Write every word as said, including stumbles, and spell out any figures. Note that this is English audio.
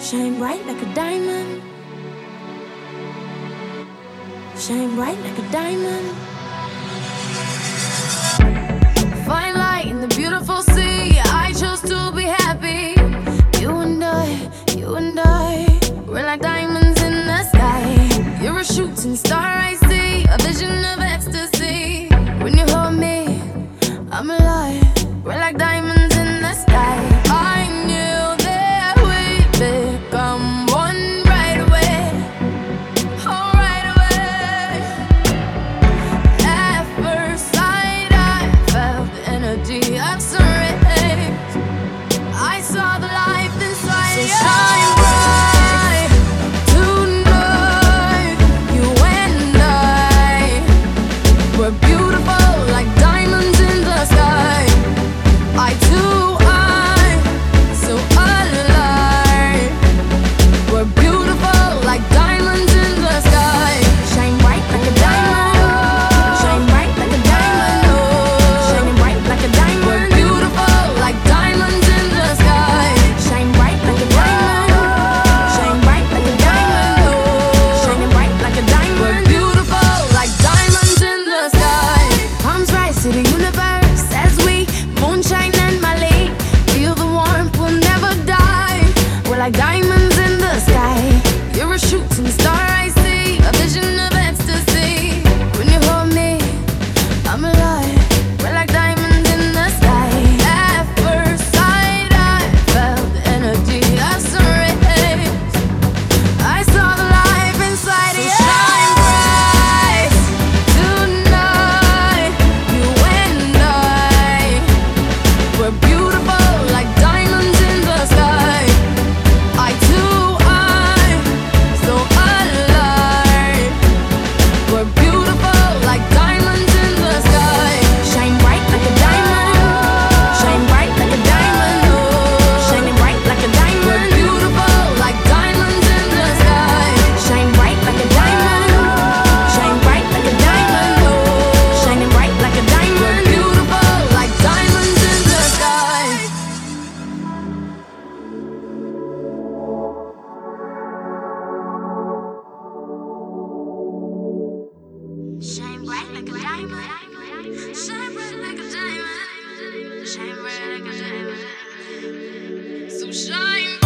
Shine bright like a diamond. Shine bright like a diamond. Fine light in the beautiful sea. I chose to be happy. You and I, you and I, we're like diamonds in the sky. You're a shooting star I see, a vision of ecstasy. When you hold me, I'm alive. We're like diamonds in the sky. I knew that we'd become one right away. Oh, right away. At first sight, I felt the energy of sun rays. I saw the life inside so you. Shine bright tonight. You and I, we're beautiful like diamonds in the sky. I too, I'm so alive. We're beautiful like diamonds in the sky. Shine bright like a diamond. Shine bright like a diamond. Oh, shining bright like a diamond. We're beautiful like diamonds in the sky. Shine bright like a diamond. Shine bright like a diamond. Oh, shining bright like a diamond. We're beautiful like diamonds in the sky. Palms rise to the universe as we moonshine and Mali. Feel the warmth, we'll never die. We're like diamonds in the sky. You're a shooting star I see, a vision of ecstasy. When you hold me, I'm alive. We're like diamonds in the sky. At first sight, I felt the energy of sun rays. I saw the life inside you. Shine bright tonight. You and I, we're beautiful like diamonds in the sky. I too, I'm so alive. We're beautiful like diamonds in the sky. Shine bright like a diamond. Shine bright like a diamond. Oh, shining bright like a diamond. We're beautiful like diamonds in the sky. Shine bright like a diamond. Shine bright like a diamond. Oh, shining bright like a diamond. We're beautiful like diamonds in the sky. Shine bright like a diamond. Shine bright like a diamond. Shine bright like a diamond. So shine.